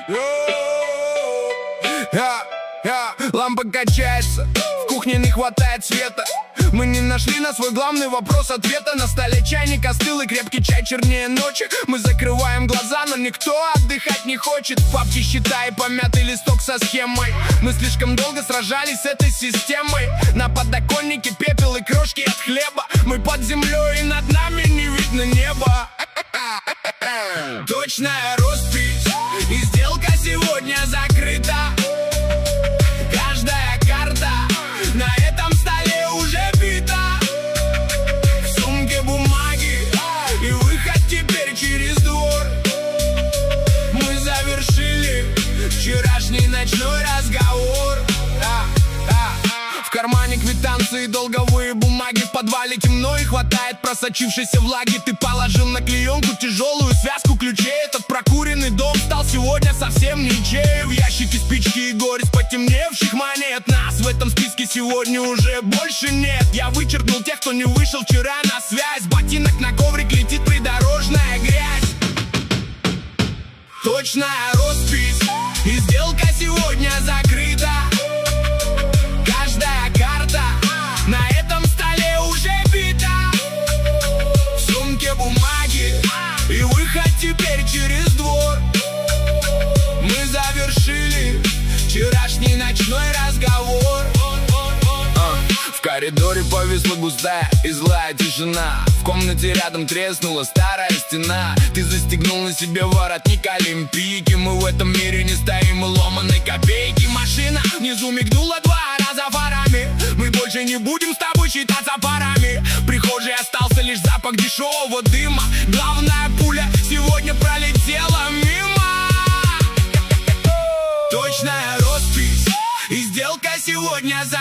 Лампа качается, в кухне не хватает света. Мы не нашли на свой главный вопрос ответа. На столе чайник остыл и крепкий чай чернее ночи. Мы закрываем глаза, но никто отдыхать не хочет. В папке счета и помятый листок со схемой. Мы слишком долго сражались с этой системой. На подоконнике пепел и крошки от хлеба. Мы под землей и над нами не видно неба. Точная роспись, и сделка сегодня закрыта. Каждая карта на этом столе уже бита. В сумке бумаги и выход теперь через двор. Мы завершили вчерашний ночной разговор. В кармане квитанции, долговые бумаги. В подвале темно и хватает просочившейся влаги. Ты положил на клеенку тяжелую связку ключей. Этот прокуренный дом стал сегодня совсем ничей. В ящике спички и горсть потемневших монет. Нас в этом списке сегодня уже больше нет. Я вычеркнул тех, кто не вышел вчера на связь. Ботинок на коврик летит придорожная грязь. Точная роспись, и сделка сегодня закрыта. Каждая карта на этом столе уже бита. В сумке бумаги и выход теперь через двор. Мы завершили вчерашний ночной разговор. В коридоре повисла густая и злая тишина. В комнате рядом треснула старая стена. Ты застегнул на себе воротник олимпийки. Мы в этом мире не стоим ломаной копейки. Машина внизу мигнула 2 раза фарами. Мы больше не будем с тобой считаться парами. В прихожей остался лишь запах дешевого дыма. Главная пуля сегодня пролетела мимо. Точная роспись, и сделка сегодня за